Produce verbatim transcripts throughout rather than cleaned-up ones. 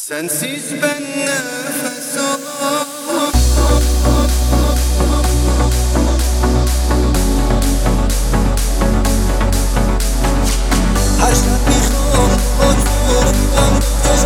Sensiz ben nefes alamam. Her şey میخوام خودم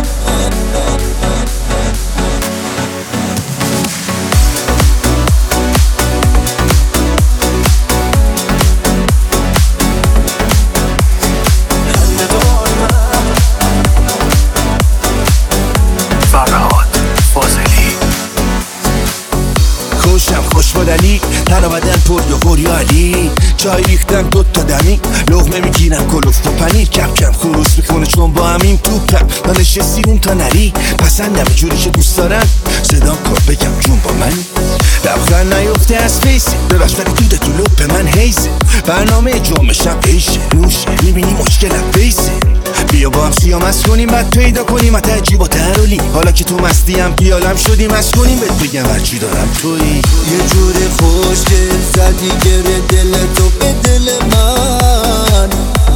خوشبادلی تن بدن پر یا قریالی چای ریختن دوتا دمی لغمه میگیرم کلوف و پنیر کم کم خروس میکنه چون با همین توپم تا نشستی اون تا نری پسندم جوری که دوست دارن صدام کار بگم جون با من لبخند نیفته از فیسی ببخش ولی دود تو لپ من حیزه برنامه جمعه شب عیشه نوشه میبینی مشکلم بیسه بیا با هم سیامز کنیم بعد پیدا کنیم حتی عجیب و ترولی حالا که تو مستیم پیالم شدیم از کنیم بهت بگم هرچی دارم تویی یه جوری خوشگل زدی گره دل تو به دل من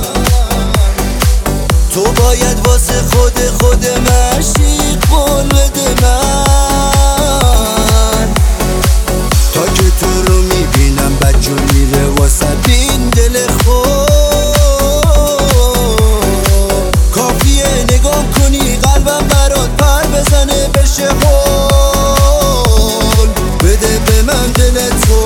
تو باید واسه خود خود مشی قول بده من تا که تو رو میبینم بجو میره واسه این دل خود کافیه نگاه کنی قلبم برات پر بزنه بشه خول بده به من دل تو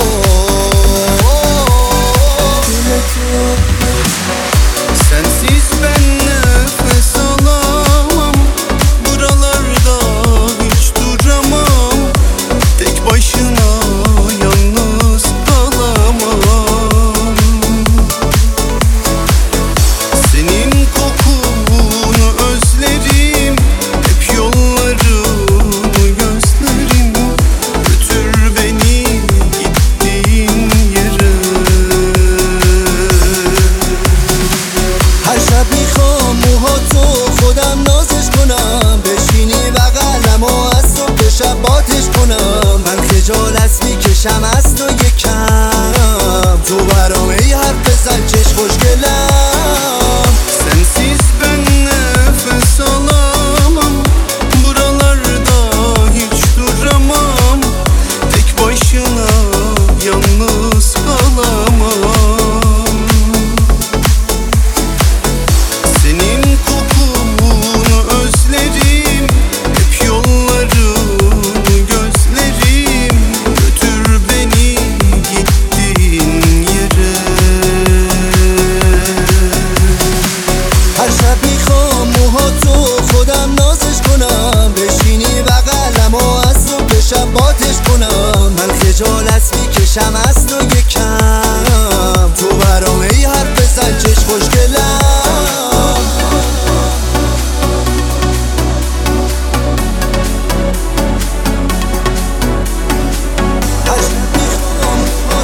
دل تو Sensiz ben nefes alamam. Buralarda hiç duramam. Tek başına yalnız kalamam. Senin kokunu özlerim. Hep yollarını gözlerim. Götür beni gittiğin yere. هر شب میخوام موهاتو خودم نازش کنم بشینی بغلم و از تو به شباتش کنم من خجالت میکشم از تو یکم تو برام ای حرف بزن چش خوشگلم Sensiz ben nefes alamam. Buralarda hiç duramam. Tek başına yalnız kalamam. Senin kokunu özlerim. Hep yollarını gözlerim. Götür beni gittiğin yere. هر شب میخوام موهاتو خودم نازش کنم بشینی بغلم و از تو به شباتش کنم من خجالت میکشم از تو یکم تو برام ای حرف بزن چش خوشگلم هر شب میخوام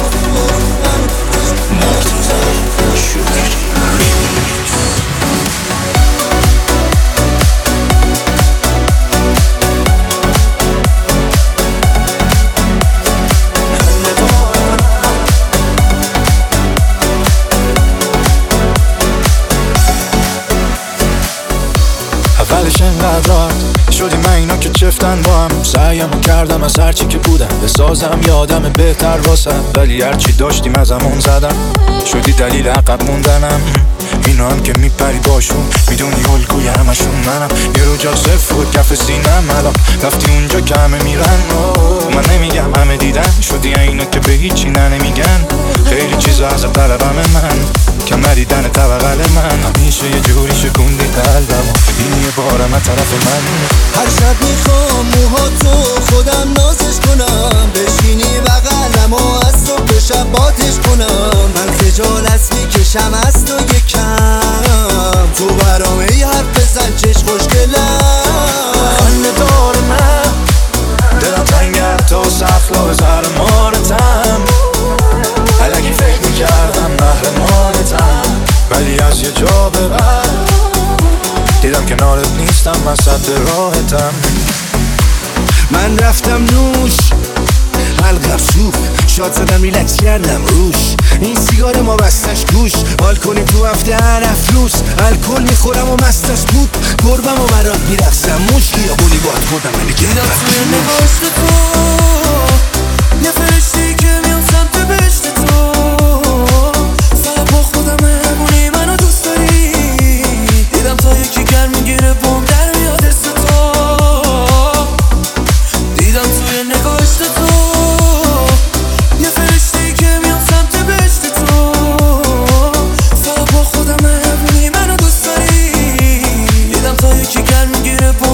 اولش انقدر راحت شدیم من اینا که چفتن با هم سعیمو کردم از هرچی که بودم بسازم یادم بهتر واسم ولی هرچی داشتیم از همون زدم شدی دلیل عقب موندنم اینا هم که میپری باشون میدونی الگوی همشون منم یه رو جا صفر بود کف سینم الان رفتی اونجا که همه میرن من نمیگم همه دیدن شدی اینا که به هیچی نه نمیگن خیلی چیزا از طلبم من که ندیدن طبقل من همیشه یه جوری شکوندی قلبم این یه بارم از طرف من هر شب میخوام موهاتو خودم نازش کنم بشینی بغلم و از تو به شباتش کنم من خجالت میکشم از تو یکم تو برام ای حرف بزن چش خوشگلم خنده دار من دلم تنگر تا سخلا به زرمانتم الگی فکر میکردم قهرمانتم ولی از یه جا به بعد دیدم کنارت نیستم من سد راحتم من رفتم نوش حلقم سوخ شاد زدم ریلکس کردم روش این سیگار ما بستش گوش حال کنیم تو هفته هر افلوس الکل میخورم و مست از توپ گربم و برات میرقصم موش خودم ولی دیدم گردم توی نگاشت تو یه فرشتی که میام سمت بهشت تو فقط با خودم مهمونی منو دوست داری دیدم تا یکی گرم میگیره بوم در میاد حس تو دیدم توی نگاشت تو یه فرشتی که میام سمت بهشت تو فقط با خودم مهمونی منو دوست داری دیدم تا یکی گرم میگیره بوم